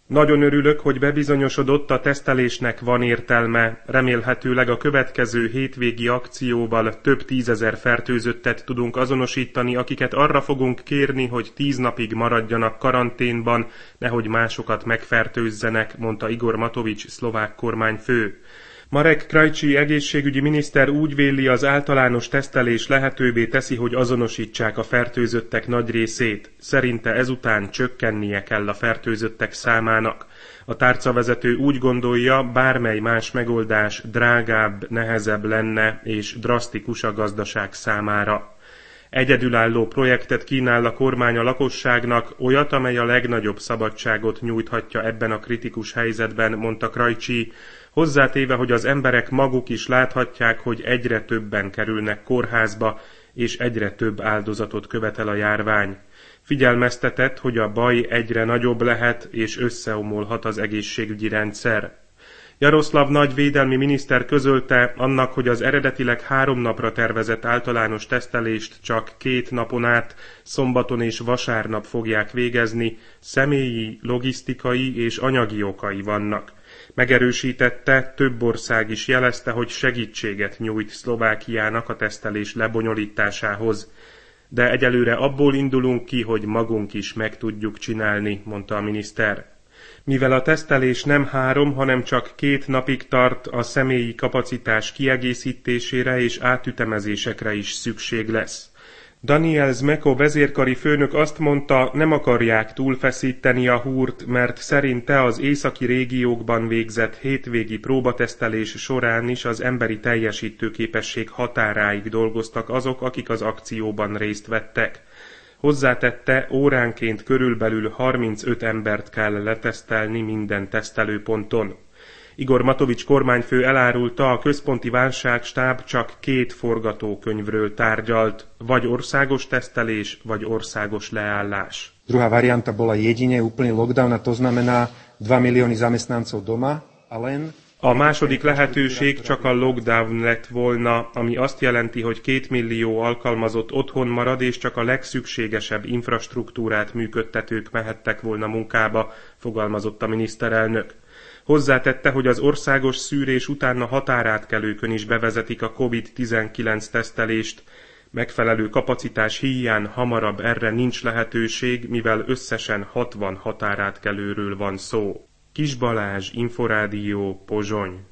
Nagyon örülök, hogy bebizonyosodott, a tesztelésnek van értelme. Remélhetőleg a következő hétvégi akcióval több tízezer fertőzöttet tudunk azonosítani, akiket arra fogunk kérni, hogy 10 napig maradjanak karanténban, nehogy másokat megfertőzzenek, mondta Igor Matovics szlovák kormányfő. Marek Krajčí egészségügyi miniszter úgy véli, az általános tesztelés lehetővé teszi, hogy azonosítsák a fertőzöttek nagy részét. Szerinte ezután csökkennie kell a fertőzöttek számának. A tárcavezető úgy gondolja, bármely más megoldás drágább, nehezebb lenne és drasztikus a gazdaság számára. Egyedülálló projektet kínál a kormány a lakosságnak, olyat, amely a legnagyobb szabadságot nyújthatja ebben a kritikus helyzetben, mondta Krajčí, hozzátéve, hogy az emberek maguk is láthatják, hogy egyre többen kerülnek kórházba, és egyre több áldozatot követel a járvány. Figyelmeztetett, hogy a baj egyre nagyobb lehet, és összeomolhat az egészségügyi rendszer. Jaroszlav nagy védelmi miniszter közölte, annak, hogy az eredetileg 3 napra tervezett általános tesztelést csak 2 napon át, szombaton és vasárnap fogják végezni, személyi, logisztikai és anyagi okai vannak. Megerősítette, több ország is jelezte, hogy segítséget nyújt Szlovákiának a tesztelés lebonyolításához. De egyelőre abból indulunk ki, hogy magunk is meg tudjuk csinálni, mondta a miniszter. Mivel a tesztelés nem 3, hanem csak 2 napig tart, a személyi kapacitás kiegészítésére és átütemezésekre is szükség lesz. Daniel Zmeko vezérkari főnök azt mondta, nem akarják túlfeszíteni a húrt, mert szerinte az északi régiókban végzett hétvégi próbatesztelés során is az emberi teljesítőképesség határáig dolgoztak azok, akik az akcióban részt vettek. Hozzátette, óránként körülbelül 35 embert kell letesztelni minden tesztelőponton. Igor Matovics kormányfő elárulta, a központi válságstáb csak 2 forgatókönyvről tárgyalt, vagy országos tesztelés, vagy országos leállás. Druhá varianta bola jedine úplný lockdown, a to znamená 2 milióny zamestnancov doma, a len... A második lehetőség csak a lockdown lett volna, ami azt jelenti, hogy 2 millió alkalmazott otthon marad, és csak a legszükségesebb infrastruktúrát működtetők mehettek volna munkába, fogalmazott a miniszterelnök. Hozzátette, hogy az országos szűrés után a határátkelőkön is bevezetik a COVID-19 tesztelést. Megfelelő kapacitás híján hamarabb erre nincs lehetőség, mivel összesen 60 határátkelőről van szó. Kis Balázs, Inforádió, Pozsony.